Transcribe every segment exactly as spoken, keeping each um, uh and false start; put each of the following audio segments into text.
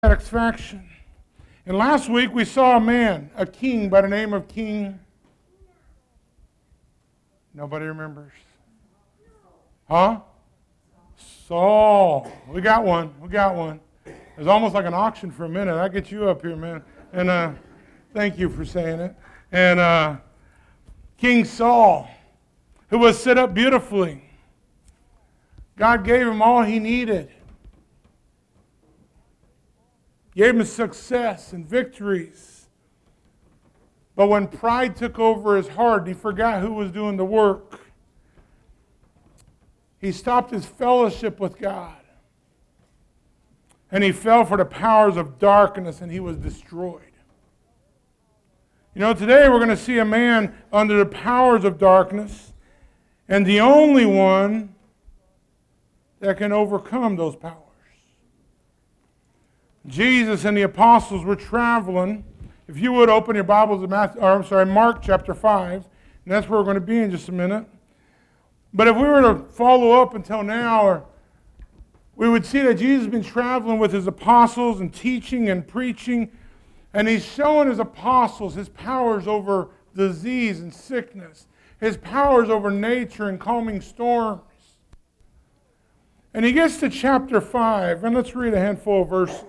satisfaction. And last week we saw a man, a king by the name of King. Nobody remembers. Huh? Saul. We got one. We got one. It was almost like an auction for a minute. I get you up here, man. And uh, thank you for saying it. And uh, King Saul, who was set up beautifully. God gave him all he needed. Gave him success and victories. But when pride took over his heart, he forgot who was doing the work. He stopped his fellowship with God. And he fell for the powers of darkness and he was destroyed. You know, today we're going to see a man under the powers of darkness and the only one that can overcome those powers. Jesus and the apostles were traveling. If you would open your Bibles to Matthew, or I'm sorry, Mark chapter five, and that's where we're going to be in just a minute. But if we were to follow up until now, or we would see that Jesus has been traveling with his apostles and teaching and preaching, and he's showing his apostles his powers over disease and sickness, his powers over nature and calming storms. And he gets to chapter five, and let's read a handful of verses.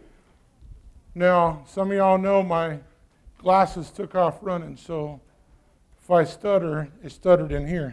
Now, some of y'all know my glasses took off running, so if I stutter, it stuttered in here.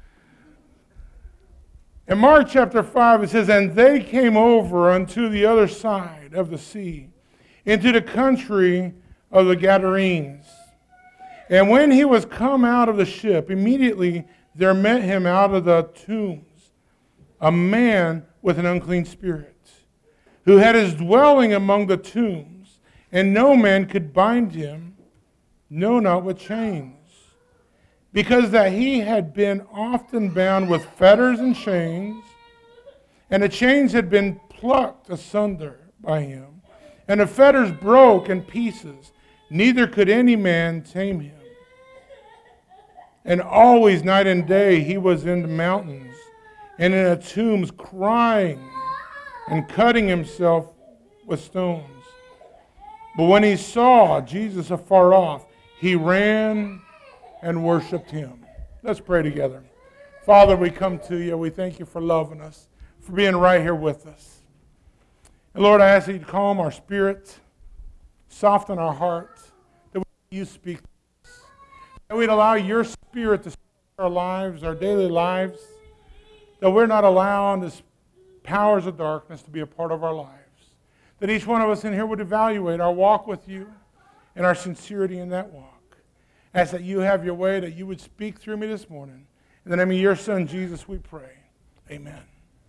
In Mark chapter five, it says, "And they came over unto the other side of the sea, into the country of the Gadarenes. And when he was come out of the ship, immediately there met him out of the tombs a man with an unclean spirit, who had his dwelling among the tombs, and no man could bind him, no, not with chains, because that he had been often bound with fetters and chains, and the chains had been plucked asunder by him, and the fetters broke in pieces, neither could any man tame him. And always night and day he was in the mountains, and in the tombs crying and cutting himself with stones. But when he saw Jesus afar off, he ran and worshiped him." Let's pray together. Father, we come to you. We thank you for loving us, for being right here with us. And Lord, I ask that you calm our spirits, soften our hearts, that you speak to us, that we'd allow your spirit to speak to our lives, our daily lives, that we're not allowing the powers of darkness to be a part of our lives. That each one of us in here would evaluate our walk with you and our sincerity in that walk. Ask that you have your way, that you would speak through me this morning. In the name of your Son, Jesus, we pray. Amen.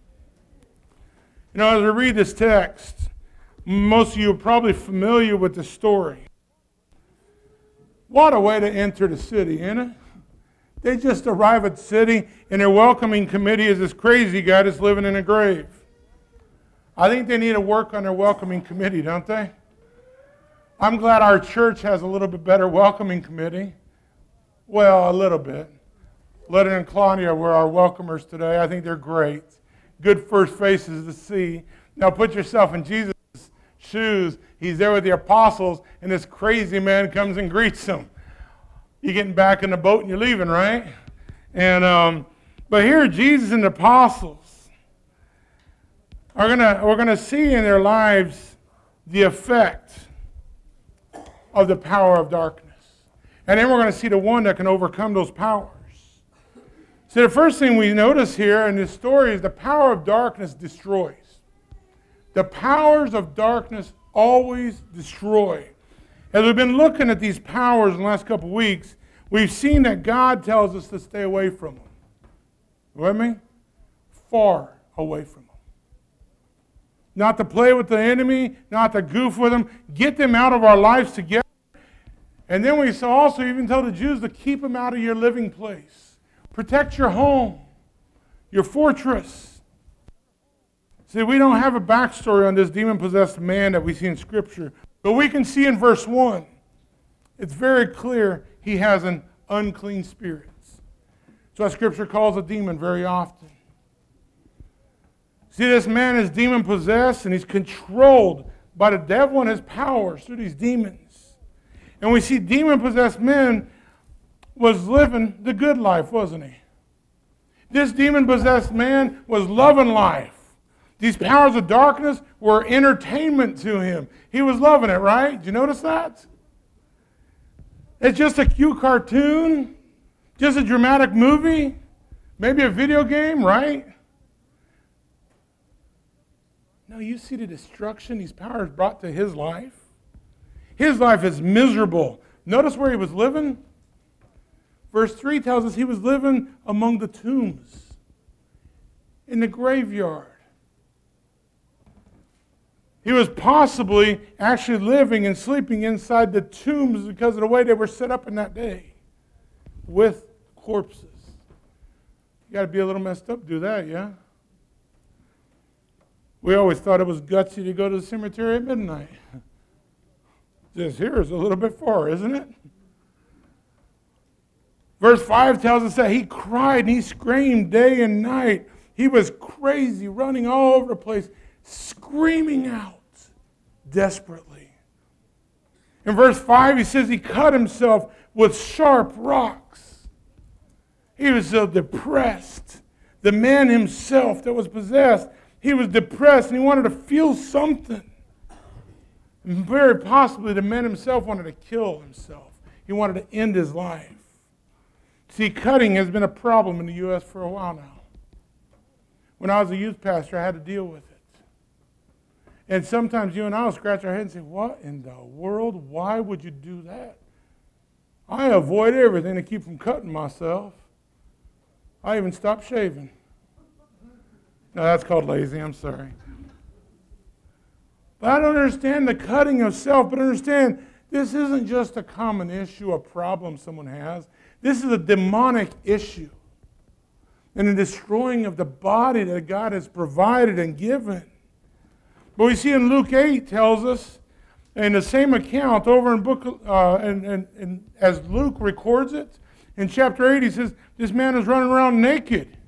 You know, as we read this text, most of you are probably familiar with the story. What a way to enter the city, isn't it? They just arrive at the city, and their welcoming committee is this crazy guy that's living in a grave. I think they need to work on their welcoming committee, don't they? I'm glad our church has a little bit better welcoming committee. Well, a little bit. Leonard and Claudia were our welcomers today. I think they're great. Good first faces to see. Now put yourself in Jesus' shoes. He's there with the apostles, and this crazy man comes and greets them. You're getting back in the boat and you're leaving, right? And um, but here Jesus and the apostles are gonna we're gonna see in their lives the effect of the power of darkness, and then we're gonna see the one that can overcome those powers. So the first thing we notice here in this story is the power of darkness destroys. The powers of darkness always destroy. As we've been looking at these powers in the last couple of weeks, we've seen that God tells us to stay away from them. You with me? Far away from them. Not to play with the enemy, not to goof with them. Get them out of our lives together. And then we saw also even tell the Jews to keep them out of your living place. Protect your home, your fortress. See, we don't have a backstory on this demon-possessed man that we see in Scripture. But we can see in verse one, it's very clear he has an unclean spirit. So what Scripture calls a demon very often. See, this man is demon-possessed, and he's controlled by the devil and his powers through these demons. And we see demon-possessed men was living the good life, wasn't he? This demon-possessed man was loving life. These powers of darkness were entertainment to him. He was loving it, right? Did you notice that? It's just a cute cartoon, just a dramatic movie, maybe a video game, right? No, you see the destruction these powers brought to his life. His life is miserable. Notice where he was living. Verse three tells us he was living among the tombs, in the graveyard. He was possibly actually living and sleeping inside the tombs because of the way they were set up in that day, with corpses. You got to be a little messed up to do that, yeah? We always thought it was gutsy to go to the cemetery at midnight. This here is a little bit far, isn't it? Verse five tells us that he cried and he screamed day and night. He was crazy, running all over the place, screaming out desperately. In verse five, he says he cut himself with sharp rocks. He was so depressed. The man himself that was possessed, he was depressed and he wanted to feel something. And very possibly the man himself wanted to kill himself. He wanted to end his life. See, cutting has been a problem in the U S for a while now. When I was a youth pastor, I had to deal with it. And sometimes you and I will scratch our head and say, what in the world? Why would you do that? I avoid everything to keep from cutting myself. I even stopped shaving. No, that's called lazy. I'm sorry. But I don't understand the cutting of self, but understand this isn't just a common issue, a problem someone has. This is a demonic issue and the destroying of the body that God has provided and given. But we see in Luke eight tells us, in the same account over in book, uh, and, and, and as Luke records it, in chapter eight he says, this man is running around naked.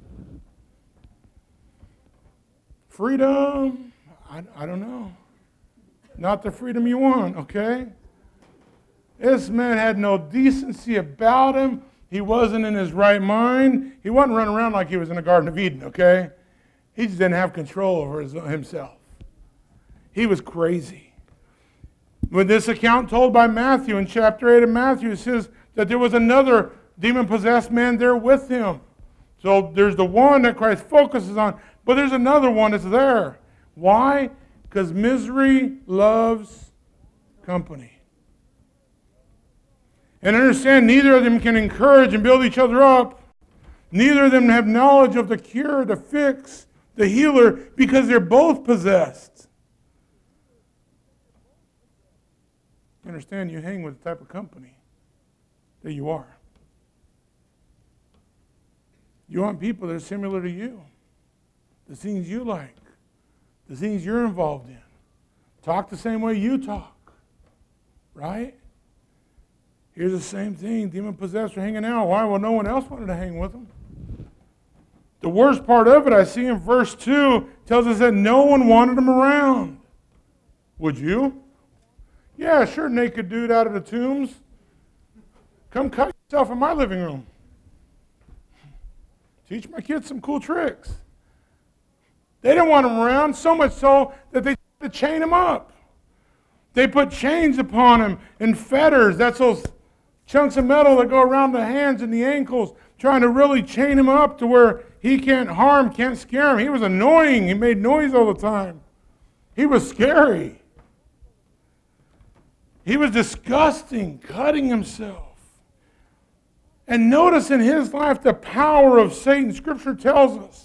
Freedom? I, I don't know. Not the freedom you want, okay? This man had no decency about him. He wasn't in his right mind. He wasn't running around like he was in the Garden of Eden, okay? He just didn't have control over his, himself. He was crazy. When this account told by Matthew in chapter eight of Matthew, it says that there was another demon-possessed man there with him. So there's the one that Christ focuses on, but there's another one that's there. Why? Because misery loves company. And understand, neither of them can encourage and build each other up. Neither of them have knowledge of the cure, the fix, the healer, because they're both possessed. You understand, you hang with the type of company that you are. You want people that are similar to you. The things you like. The things you're involved in. Talk the same way you talk. Right? Here's the same thing. Demon-possessed are hanging out. Why? Well, no one else wanted to hang with them. The worst part of it, I see in verse two, tells us that no one wanted them around. Would you? Yeah, sure, naked dude out of the tombs. Come cut yourself in my living room. Teach my kids some cool tricks. They didn't want him around, so much so that they tried to chain him up. They put chains upon him and fetters. That's those chunks of metal that go around the hands and the ankles, trying to really chain him up to where he can't harm, can't scare him. He was annoying. He made noise all the time. He was scary. He was disgusting, cutting himself. And notice in his life the power of Satan. Scripture tells us.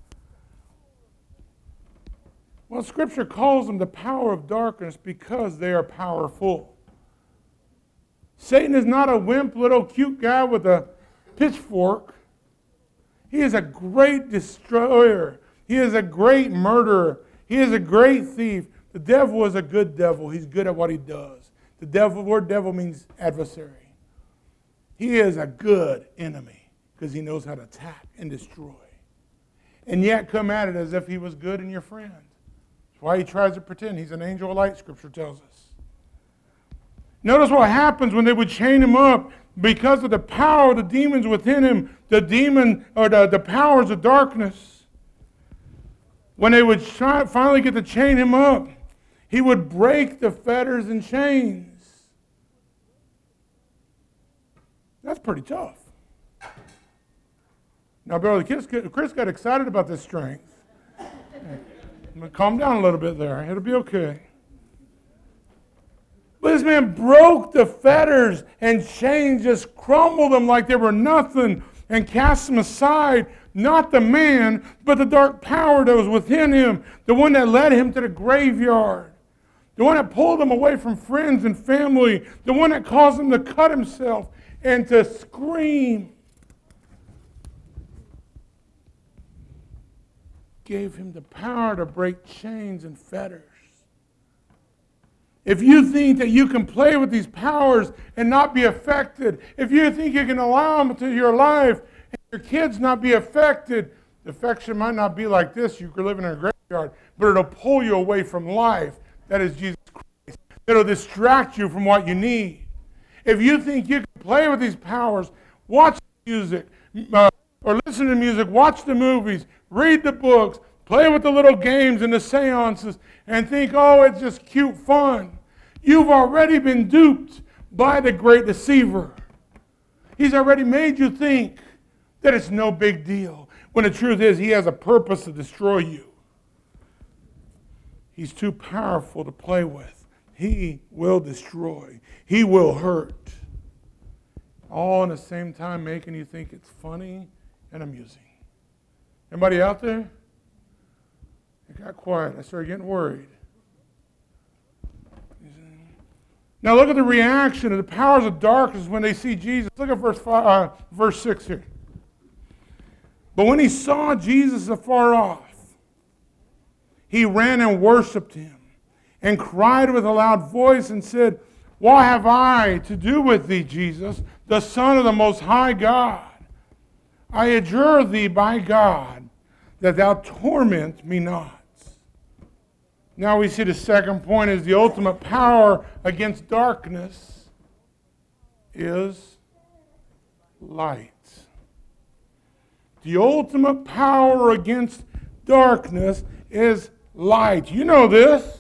Well, Scripture calls them the power of darkness because they are powerful. Satan is not a wimp, little cute guy with a pitchfork. He is a great destroyer. He is a great murderer. He is a great thief. The devil is a good devil. He's good at what he does. The devil, the word devil means adversary. He is a good enemy because he knows how to attack and destroy. And yet come at it as if he was good and your friend. That's why he tries to pretend he's an angel of light, Scripture tells us. Notice what happens when they would chain him up. Because of the power of the demons within him, the demon or the, the powers of darkness, when they would try, finally get to chain him up, he would break the fetters and chains. That's pretty tough. Now, Brother Chris got excited about this strength. Calm down a little bit there. It'll be okay. But this man broke the fetters and chains, just crumbled them like they were nothing and cast them aside. Not the man, but the dark power that was within him, the one that led him to the graveyard, the one that pulled him away from friends and family, the one that caused him to cut himself and to scream. Gave him the power to break chains and fetters. If you think that you can play with these powers and not be affected, if you think you can allow them into your life and your kids not be affected, the affection might not be like this. You could live in a graveyard, but it'll pull you away from life. That is Jesus Christ. It'll distract you from what you need. If you think you can play with these powers, watch music, uh, or listen to music, watch the movies, read the books, play with the little games and the seances, and think, oh, it's just cute fun. You've already been duped by the great deceiver. He's already made you think that it's no big deal, when the truth is he has a purpose to destroy you. He's too powerful to play with. He will destroy. He will hurt. All in the same time making you think it's funny and amusing. Anybody out there? It got quiet. I started getting worried. Now look at the reaction of the powers of darkness when they see Jesus. Look at verse five, uh, verse six here. But when he saw Jesus afar off, he ran and worshipped him and cried with a loud voice and said, "What have I to do with thee, Jesus, the Son of the Most High God? I adjure thee by God that thou torment me not." Now we see the second point is the ultimate power against darkness is light. The ultimate power against darkness is light. You know this.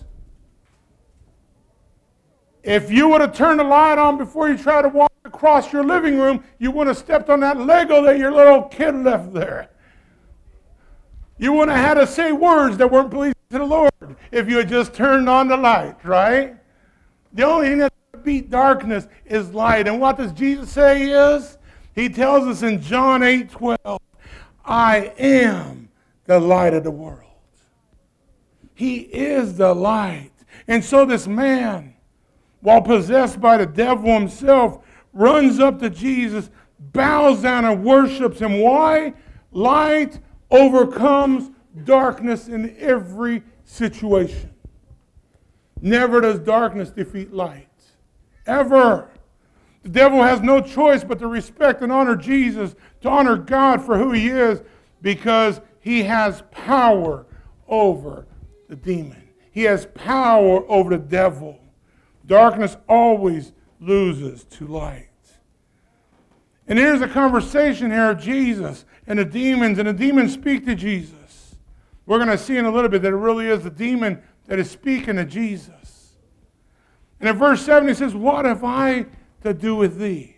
If you would have turned the light on before you tried to walk across your living room, you would have stepped on that Lego that your little kid left there. You wouldn't have had to say words that weren't pleasing to the Lord if you had just turned on the light, right? The only thing that beat darkness is light. And what does Jesus say he is? He tells us in John eight twelve, I am the light of the world. He is the light. And so this man, while possessed by the devil himself, runs up to Jesus, bows down and worships him. Why? Light overcomes darkness in every situation. Never does darkness defeat light. Ever. The devil has no choice but to respect and honor Jesus, to honor God for who he is, because he has power over the demon. He has power over the devil. Darkness always loses to light. And here's a conversation here of Jesus and the demons, and the demons speak to Jesus. We're going to see in a little bit that it really is the demon that is speaking to Jesus. And in verse seven, he says, what have I to do with thee?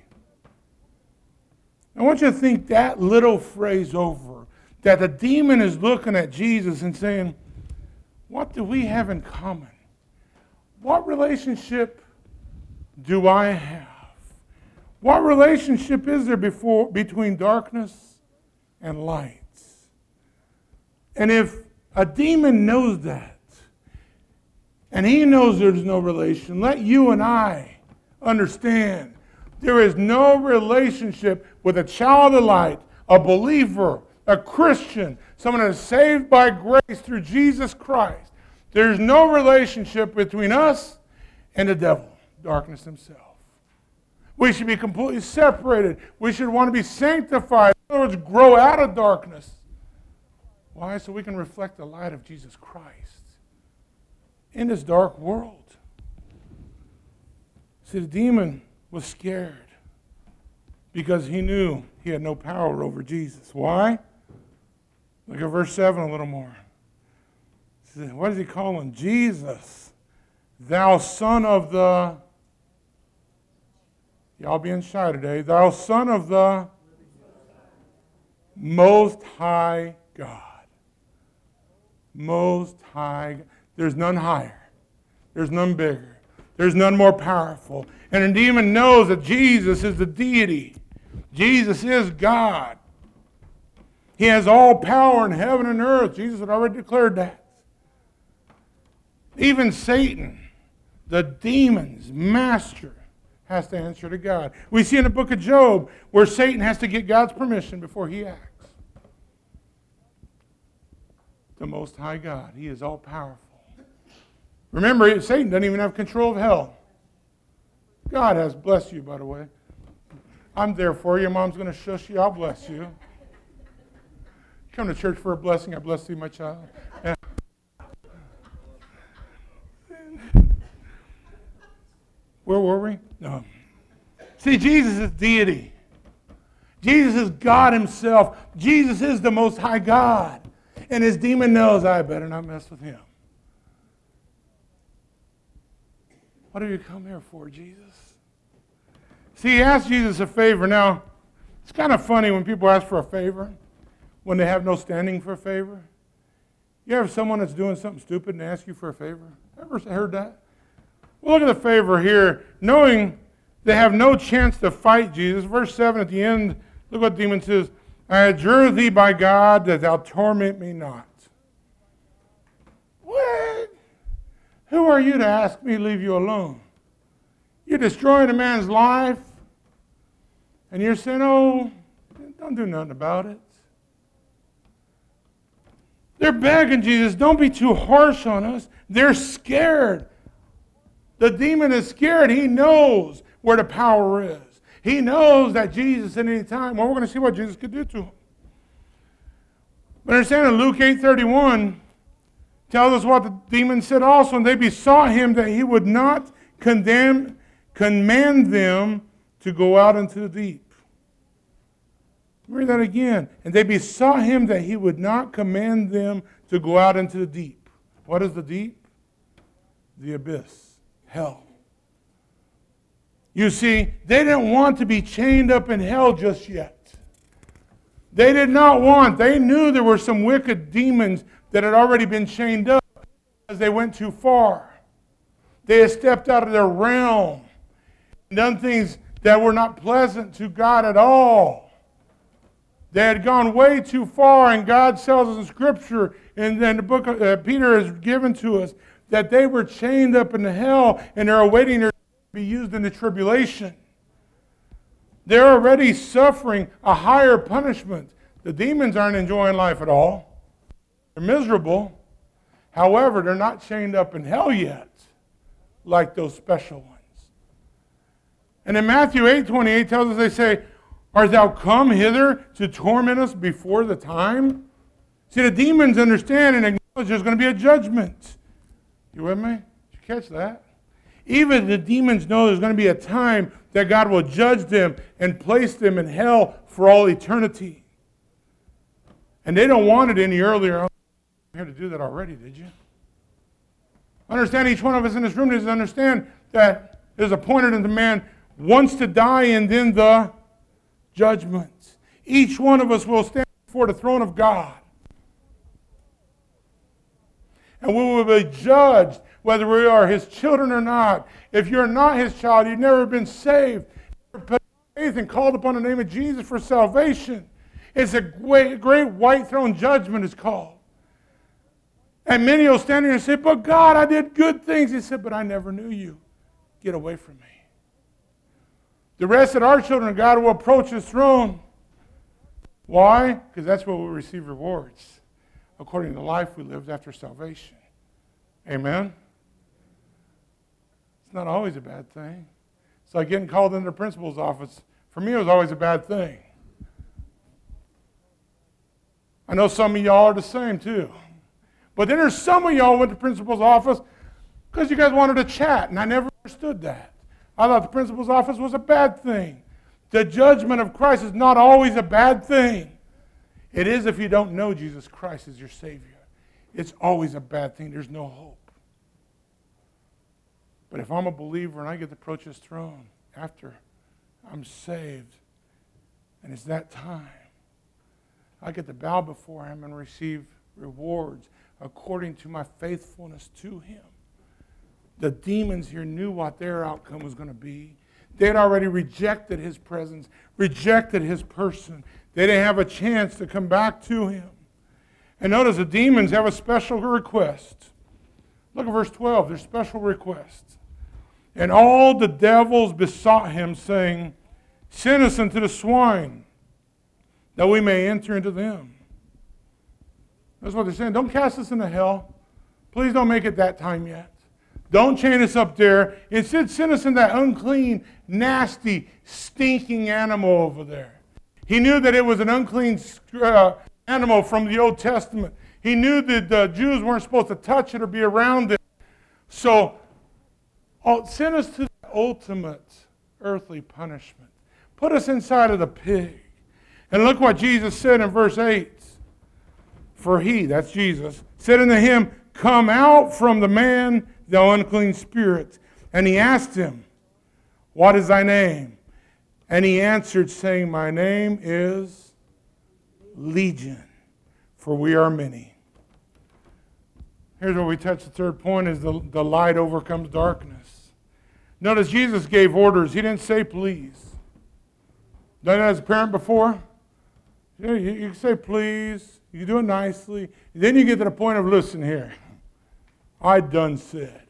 I want you to think that little phrase over, that the demon is looking at Jesus and saying, what do we have in common? What relationship do I have? What relationship is there before, between darkness and light? And if a demon knows that, and he knows there's no relation, let you and I understand there is no relationship with a child of light, a believer, a Christian, someone that is saved by grace through Jesus Christ. There's no relationship between us and the devil, darkness himself. We should be completely separated. We should want to be sanctified. In other words, grow out of darkness. Why? So we can reflect the light of Jesus Christ. in this dark world. See, the demon was scared because he knew he had no power over Jesus. Why? Look at verse seven a little more. What does he call him? Jesus, thou son of the... Y'all being shy today. Thou son of the Most High God. Most High. There's none higher. There's none bigger. There's none more powerful. And the demon knows that Jesus is the deity. Jesus is God. He has all power in heaven and earth. Jesus had already declared that. Even Satan, the demon's master, has to answer to God. We see in the book of Job where Satan has to get God's permission before he acts. The Most High God, he is all powerful. Remember, Satan doesn't even have control of hell. God has blessed you, by the way. I'm there for you. Your mom's going to shush you. I'll bless you. Come to church for a blessing. I bless thee, my child. Yeah. Where were we? No. See, Jesus is deity. Jesus is God himself. Jesus is the Most High God. And his demon knows, I better not mess with him. What have you come here for, Jesus? See, he asked Jesus a favor. Now, it's kind of funny when people ask for a favor, when they have no standing for a favor. You have someone that's doing something stupid and ask you for a favor? Ever heard that? Well, look at the favor here. Knowing they have no chance to fight Jesus. Verse seven at the end, look what the demon says. I adjure thee by God that thou torment me not. What? Who are you to ask me to leave you alone? You're destroying a man's life. And you're saying, oh, don't do nothing about it. They're begging Jesus, don't be too harsh on us. They're scared. The demon is scared. He knows where the power is. He knows that Jesus at any time, well, we're going to see what Jesus could do to him. But understand in Luke eight thirty-one, tells us what the demon said also, and they besought him that he would not condemn, command them to go out into the deep. Read that again. And they besought him that he would not command them to go out into the deep. What is the deep? The abyss. Hell. You see, they didn't want to be chained up in hell just yet. They did not want, they knew there were some wicked demons that had already been chained up because they went too far. They had stepped out of their realm and done things that were not pleasant to God at all. They had gone way too far, and God tells us in Scripture, and then the book of uh, Peter has given to us, that they were chained up in hell and they're awaiting their to be used in the tribulation. They're already suffering a higher punishment. The demons aren't enjoying life at all. They're miserable. However, they're not chained up in hell yet, like those special ones. And in Matthew eight twenty-eight tells us, they say, art thou come hither to torment us before the time? See, the demons understand and acknowledge there's going to be a judgment. You with me? Did you catch that? Even the demons know there's going to be a time that God will judge them and place them in hell for all eternity. And they don't want it any earlier. I'm here to do that already, did you? Understand, each one of us in this room needs to understand that there's appointed unto man once to die and then the judgment. Each one of us will stand before the throne of God. And we will be judged whether we are his children or not. If you're not his child, you've never been saved, you've put faith and called upon the name of Jesus for salvation. It's a great, great white throne judgment, it's called. And many will stand here and say, but God, I did good things. He said, but I never knew you. Get away from me. The rest of our children of God will approach his throne. Why? Because that's where we'll receive rewards, according to the life we lived after salvation. Amen? It's not always a bad thing. It's like getting called into the principal's office. For me, it was always a bad thing. I know some of y'all are the same too. But then there's some of y'all went to principal's office. Because you guys wanted to chat, and I never understood that. I thought the principal's office was a bad thing. The judgment of Christ is not always a bad thing. It is if you don't know Jesus Christ as your Savior. It's always a bad thing. There's no hope. But if I'm a believer and I get to approach His throne after I'm saved, and it's that time, I get to bow before Him and receive rewards according to my faithfulness to Him. The demons here knew what their outcome was going to be. They had already rejected His presence, rejected His person. They didn't have a chance to come back to Him. And notice the demons have a special request. Look at verse twelve, their special request. And all the devils besought Him, saying, send us into the swine, that we may enter into them. That's what they're saying. Don't cast us into hell. Please don't make it that time yet. Don't chain us up there. Instead, send us in that unclean, nasty, stinking animal over there. He knew that it was an unclean uh, animal from the Old Testament. He knew that the Jews weren't supposed to touch it or be around it. So, oh, send us to the ultimate earthly punishment. Put us inside of the pig. And look what Jesus said in verse eight. For he, that's Jesus, said unto him, come out from the man, thou unclean spirit. And he asked him, what is thy name? And he answered, saying, my name is Legion, for we are many. Here's where we touch the third point, is the, the light overcomes darkness. Notice Jesus gave orders. He didn't say please. Done that as a parent before? You, you, you say please. You do it nicely. Then you get to the point of, listen here. I done said.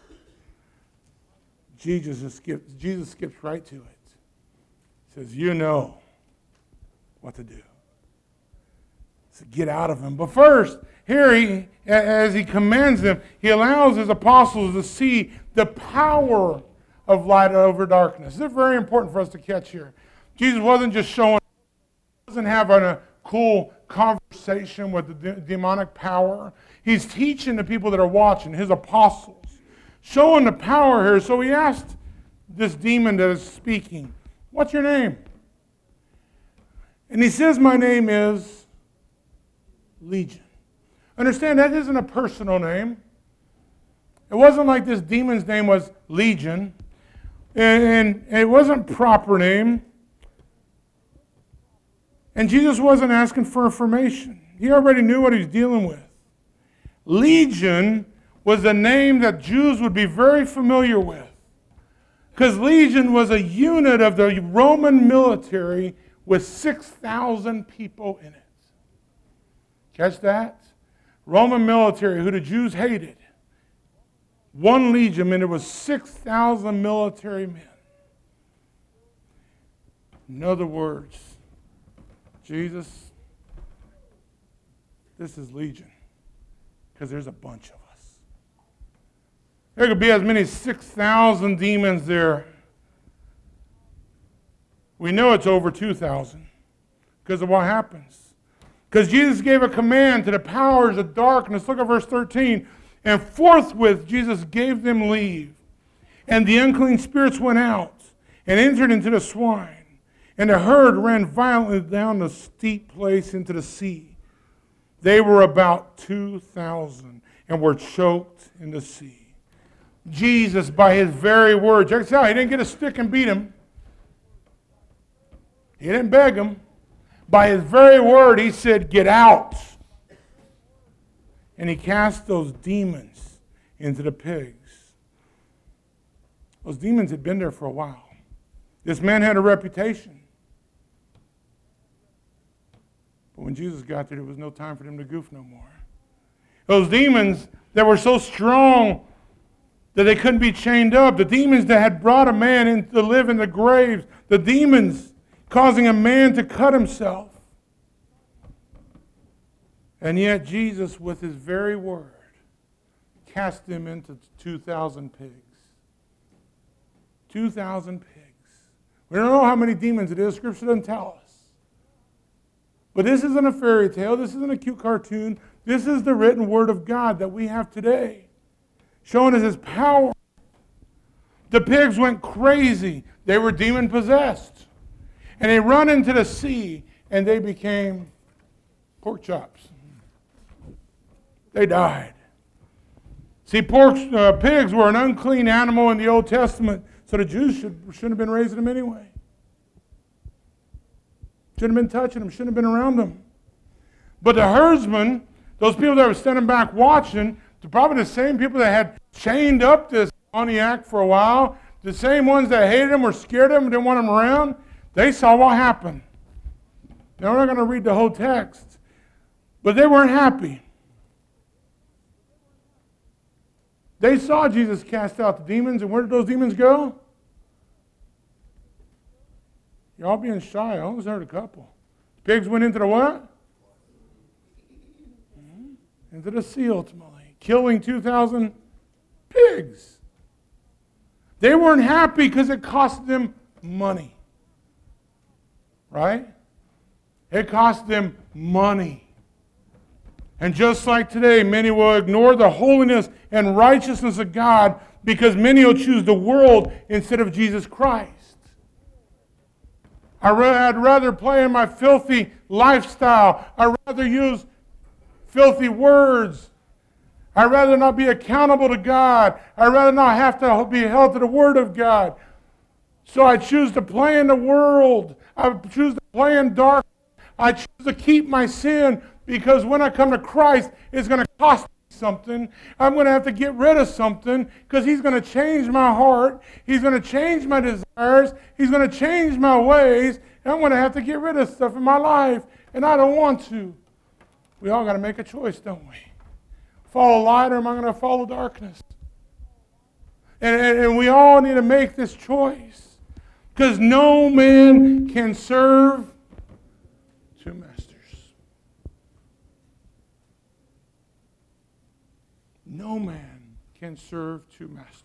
Jesus skips, Jesus skips right to it. He says, you know what to do. So get out of him. But first, here he, as he commands them, he allows his apostles to see the power of light over darkness. This is very important for us to catch here. Jesus wasn't just showing, he wasn't having a cool conversation with the de- demonic power. He's teaching the people that are watching, his apostles, showing the power here. So he asked this demon that is speaking, what's your name? And he says, my name is Legion. Understand, that isn't a personal name. It wasn't like this demon's name was Legion. And, and it wasn't proper name. And Jesus wasn't asking for information. He already knew what he was dealing with. Legion was a name that Jews would be very familiar with. Because Legion was a unit of the Roman military with six thousand people in it. Catch that? Roman military, who the Jews hated. One legion, and it was six thousand military men. In other words, Jesus, this is Legion, because there's a bunch of us. There could be as many as six thousand demons there. We know it's over two thousand because of what happens. Because Jesus gave a command to the powers of darkness. Look at verse thirteen. And forthwith Jesus gave them leave. And the unclean spirits went out and entered into the swine. And the herd ran violently down the steep place into the sea. They were about two thousand and were choked in the sea. Jesus, by his very word, check this out, he didn't get a stick and beat him. He didn't beg him. By his very word, he said, get out. And he cast those demons into the pigs. Those demons had been there for a while. This man had a reputation. But when Jesus got there, there was no time for them to goof no more. Those demons that were so strong that they couldn't be chained up. The demons that had brought a man in to live in the graves. The demons causing a man to cut himself. And yet Jesus, with his very word, cast them into two thousand pigs. two thousand pigs. We don't know how many demons it is. Scripture doesn't tell us. But this isn't a fairy tale. This isn't a cute cartoon. This is the written word of God that we have today. showing us his power. The pigs went crazy. They were demon-possessed. And they run into the sea, and they became pork chops. They died. See, pork, uh, pigs were an unclean animal in the Old Testament, so the Jews should, shouldn't have been raising them anyway. Shouldn't have been touching them, shouldn't have been around them. But the herdsmen, those people that were standing back watching, they're probably the same people that had chained up this demoniac for a while, the same ones that hated him or scared him and didn't want him around, they saw what happened. Now, we're not going to read the whole text, but they weren't happy. They saw Jesus cast out the demons, and where did those demons go? Y'all being shy. I almost heard a couple. Pigs went into the what? Into the sea, ultimately. Killing two thousand pigs. They weren't happy because it cost them money. Right? It cost them money. And just like today, many will ignore the holiness and righteousness of God because many will choose the world instead of Jesus Christ. I'd rather play in my filthy lifestyle. I'd rather use filthy words. I'd rather not be accountable to God. I'd rather not have to be held to the Word of God. So I choose to play in the world. I choose to play in darkness. I choose to keep my sin because when I come to Christ, it's going to cost me something. I'm going to have to get rid of something because He's going to change my heart. He's going to change my desires. He's going to change my ways. And I'm going to have to get rid of stuff in my life. And I don't want to. We all got to make a choice, don't we? Follow light or am I going to follow darkness? And, and, and we all need to make this choice. Because no man can serve two masters. No man can serve two masters.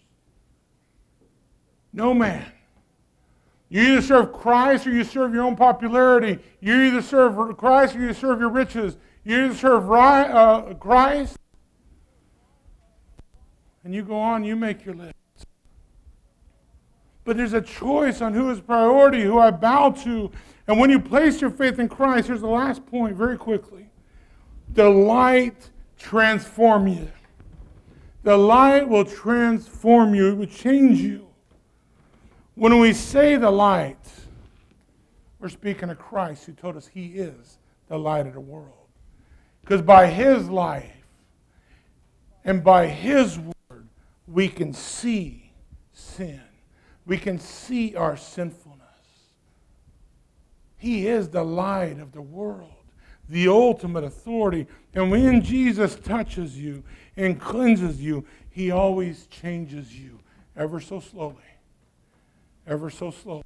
No man. You either serve Christ or you serve your own popularity. You either serve Christ or you serve your riches. You either serve uh, Christ and you go on, you make your list. But there's a choice on who is priority, who I bow to. And when you place your faith in Christ, here's the last point very quickly. The light transform you. The light will transform you. It will change you. When we say the light, we're speaking of Christ who told us He is the light of the world. Because by His life and by His word, we can see sin. We can see our sinfulness. He is the light of the world, the ultimate authority. And when Jesus touches you and cleanses you, He always changes you ever so slowly. Ever so slowly.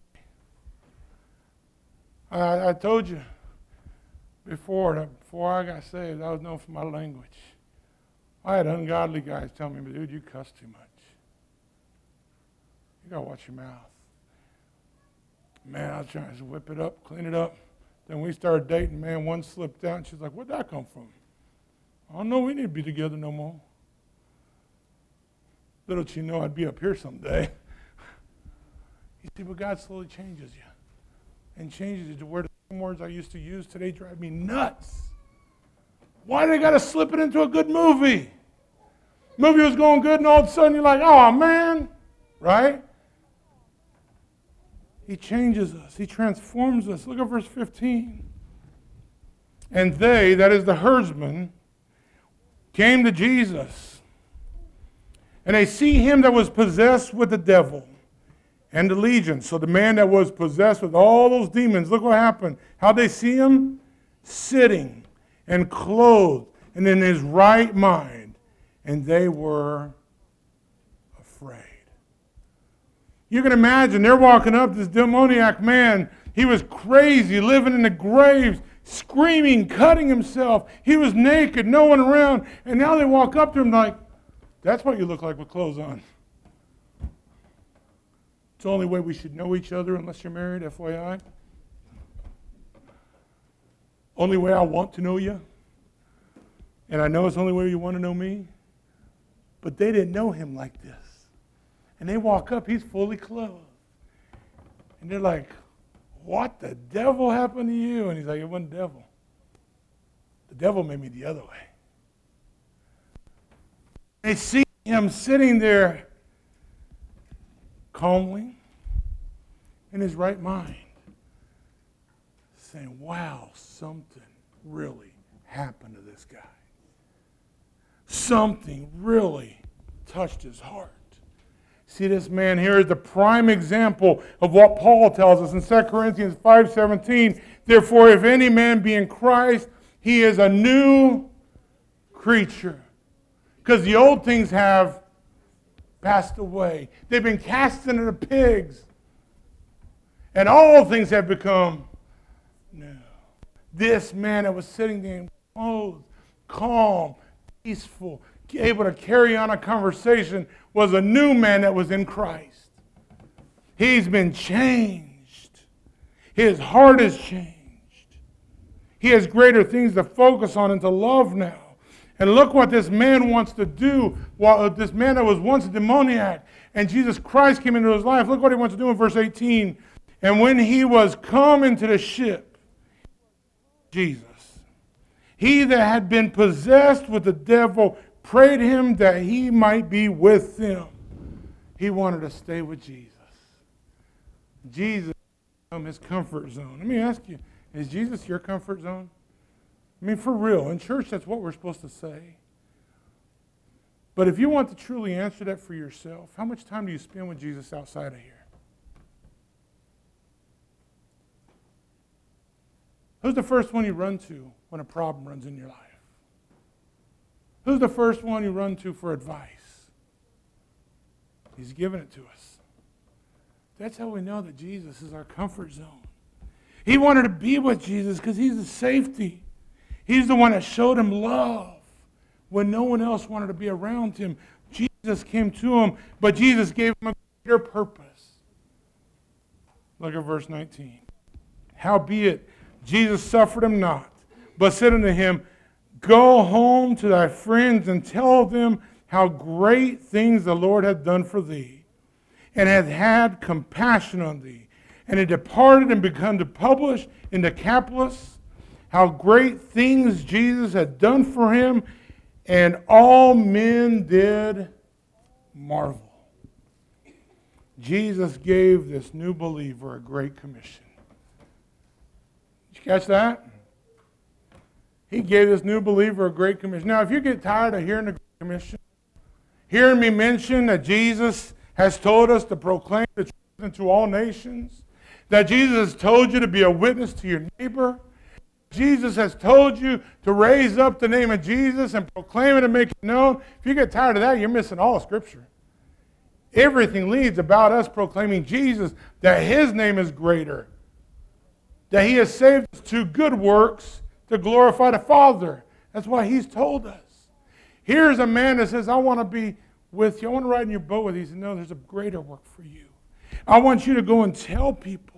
I, I told you before that before I got saved, I was known for my language. I had ungodly guys tell me, dude, you cuss too much. You got to watch your mouth. Man, I was trying to whip it up, clean it up. Then we started dating. Man, one slipped out, and she's like, where'd that come from? I don't know, we need to be together no more. Little did she know I'd be up here someday. You see, but God slowly changes you. And changes you to where the same words I used to use today drive me nuts. Why do they got to slip it into a good movie? Movie was going good, and all of a sudden you're like, oh, man. Right? He changes us. He transforms us. Look at verse fifteen. And they, that is the herdsmen, came to Jesus. And they see him that was possessed with the devil and the legion. So the man that was possessed with all those demons, look what happened. How'd they see him? Sitting and clothed and in his right mind. And they were afraid. You can imagine, they're walking up, this demoniac man, he was crazy, living in the graves, screaming, cutting himself. He was naked, no one around. And now they walk up to him like, that's what you look like with clothes on. It's the only way we should know each other unless you're married, F Y I. Only way I want to know you. And I know it's the only way you want to know me. But they didn't know him like this. And they walk up, he's fully clothed. And they're like, what the devil happened to you? And he's like, it wasn't the devil. The devil made me the other way. They see him sitting there calmly in his right mind, saying, wow, something really happened to this guy. Something really touched his heart. See, this man here is the prime example of what Paul tells us in Second Corinthians five seventeen. Therefore, if any man be in Christ, he is a new creature. Because the old things have passed away. They've been cast into the pigs. And all things have become new. This man that was sitting there clothed, calm, peaceful, able to carry on a conversation was a new man that was in Christ. He's been changed. His heart is changed. He has greater things to focus on and to love now. And look what this man wants to do. While this man that was once a demoniac and Jesus Christ came into his life, look what he wants to do in verse eighteen. And when he was come into the ship, Jesus, he that had been possessed with the devil prayed him that he might be with them. He wanted to stay with Jesus. Jesus became his comfort zone. Let me ask you, is Jesus your comfort zone? I mean, for real, in church, that's what we're supposed to say. But if you want to truly answer that for yourself, how much time do you spend with Jesus outside of here? Who's the first one you run to when a problem runs in your life? Who's the first one you run to for advice? He's given it to us. That's how we know that Jesus is our comfort zone. He wanted to be with Jesus because he's the safety. He's the one that showed him love when no one else wanted to be around him. Jesus came to him, but Jesus gave him a greater purpose. Look at verse nineteen. Howbeit, Jesus suffered him not, but said unto him, go home to thy friends and tell them how great things the Lord hath done for thee, and hath had compassion on thee. And he departed and began to publish in Decapolis how great things Jesus had done for him, and all men did marvel. Jesus gave this new believer a great commission. Did you catch that? He gave this new believer a great commission. Now, if you get tired of hearing the great commission, hearing me mention that Jesus has told us to proclaim the truth into all nations, that Jesus has told you to be a witness to your neighbor, Jesus has told you to raise up the name of Jesus and proclaim it and make it known. If you get tired of that, you're missing all of Scripture. Everything leads about us proclaiming Jesus, that his name is greater, that he has saved us to good works to glorify the Father. That's why he's told us. Here's a man that says, I want to be with you. I want to ride in your boat with you. He said, no, there's a greater work for you. I want you to go and tell people.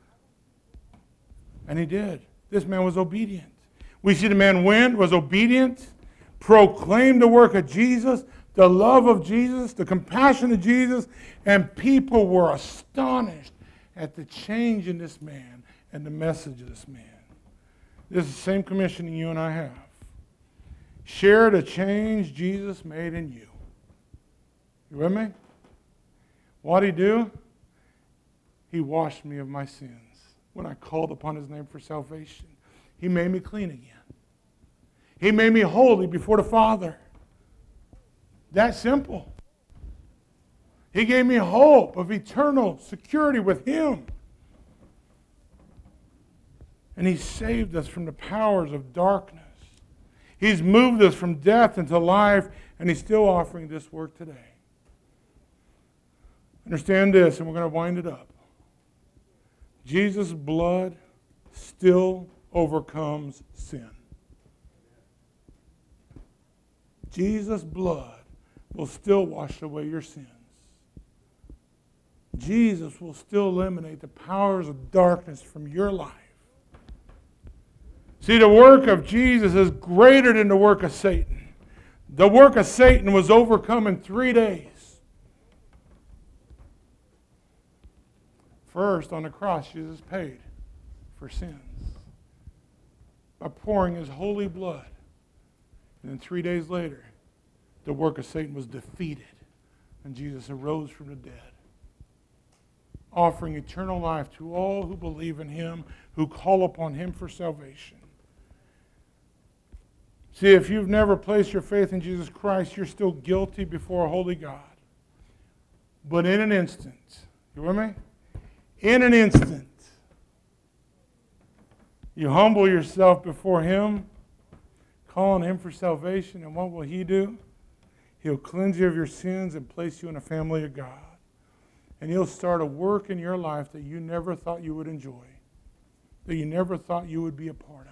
And he did. This man was obedient. We see the man went, was obedient, proclaimed the work of Jesus, the love of Jesus, the compassion of Jesus, and people were astonished at the change in this man and the message of this man. This is the same commission you and I have. Share the change Jesus made in you. You with me? What did he do? He washed me of my sins when I called upon his name for salvation. He made me clean again. He made me holy before the Father. That simple. He gave me hope of eternal security with him. And he saved us from the powers of darkness. He's moved us from death into life, and he's still offering this work today. Understand this, and we're going to wind it up. Jesus' blood still overcomes sin. Jesus' blood will still wash away your sins. Jesus will still eliminate the powers of darkness from your life. See, the work of Jesus is greater than the work of Satan. The work of Satan was overcome in three days. First, on the cross, Jesus paid for sins by pouring his holy blood. And then three days later, the work of Satan was defeated, and Jesus arose from the dead, offering eternal life to all who believe in him, who call upon him for salvation. See, if you've never placed your faith in Jesus Christ, you're still guilty before a holy God. But in an instant, you with me? In an instant, you humble yourself before him, call on him for salvation, and what will he do? He'll cleanse you of your sins and place you in a family of God. And he'll start a work in your life that you never thought you would enjoy, that you never thought you would be a part of.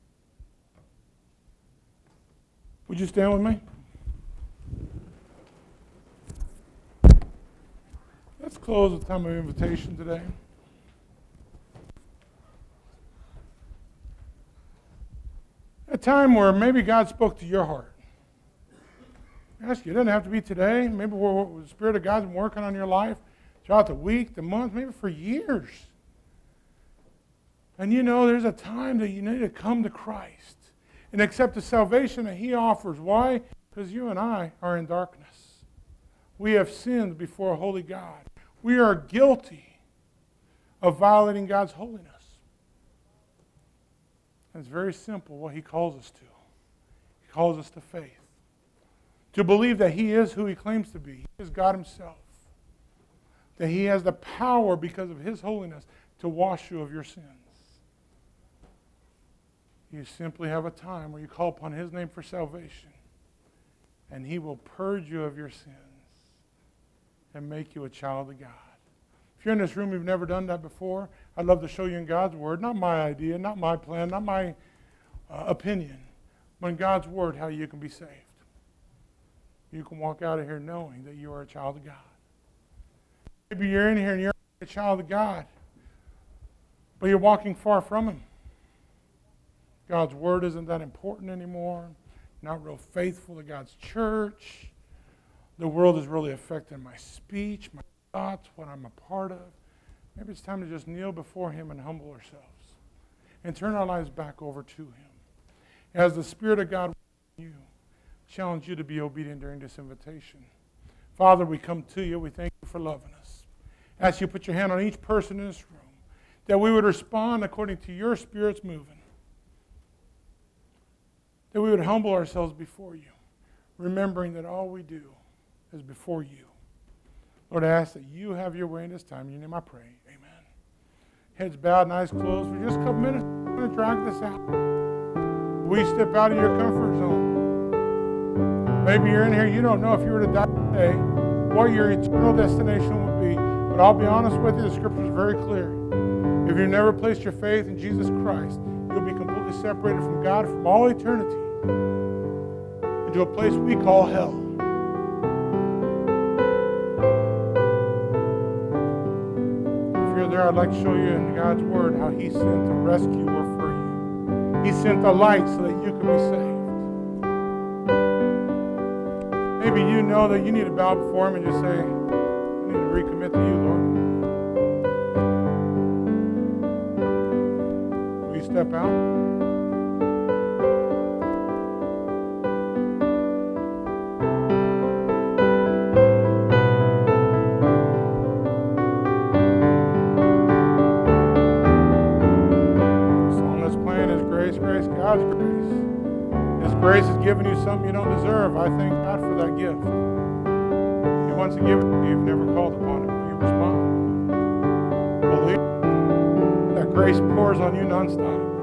Would you stand with me? Let's close the time of invitation today. A time where maybe God spoke to your heart. I ask you, it doesn't have to be today. Maybe the Spirit of God's been working on your life throughout the week, the month, maybe for years. And you know there's a time that you need to come to Christ and accept the salvation that he offers. Why? Because you and I are in darkness. We have sinned before a holy God. We are guilty of violating God's holiness. And it's very simple what he calls us to. He calls us to faith. To believe that he is who he claims to be. He is God himself. That he has the power because of his holiness to wash you of your sins. You simply have a time where you call upon his name for salvation, and he will purge you of your sins and make you a child of God. If you're in this room, you've never done that before, I'd love to show you in God's Word, not my idea, not my plan, not my uh, opinion, but in God's Word how you can be saved. You can walk out of here knowing that you are a child of God. Maybe you're in here and you're a child of God, but you're walking far from him. God's Word isn't that important anymore. Not real faithful to God's church. The world is really affecting my speech, my thoughts, what I'm a part of. Maybe it's time to just kneel before him and humble ourselves and turn our lives back over to him. As the Spirit of God in you, challenge you to be obedient during this invitation. Father, we come to you. We thank you for loving us. Ask you to put your hand on each person in this room, that we would respond according to your Spirit's moving. That we would humble ourselves before you, remembering that all we do is before you. Lord, I ask that you have your way in this time. In your name I pray. Amen. Heads bowed and eyes closed for just a couple minutes. I'm going to drag this out. We step out of your comfort zone. Maybe you're in here, you don't know if you were to die today, what your eternal destination would be. But I'll be honest with you, the scripture is very clear. If you've never placed your faith in Jesus Christ, you'll be completely separated from God from all eternity into a place we call hell. If you're there, I'd like to show you in God's Word how he sent a rescuer for you. He sent the light so that you could be saved. Maybe you know that you need to bow before him and just say, I need to recommit to you, Lord. Will you step out? God's grace. His grace has given you something you don't deserve. I thank God for that gift. He wants to give it to you. You've never called upon it. Will you respond? Believe that grace pours on you nonstop.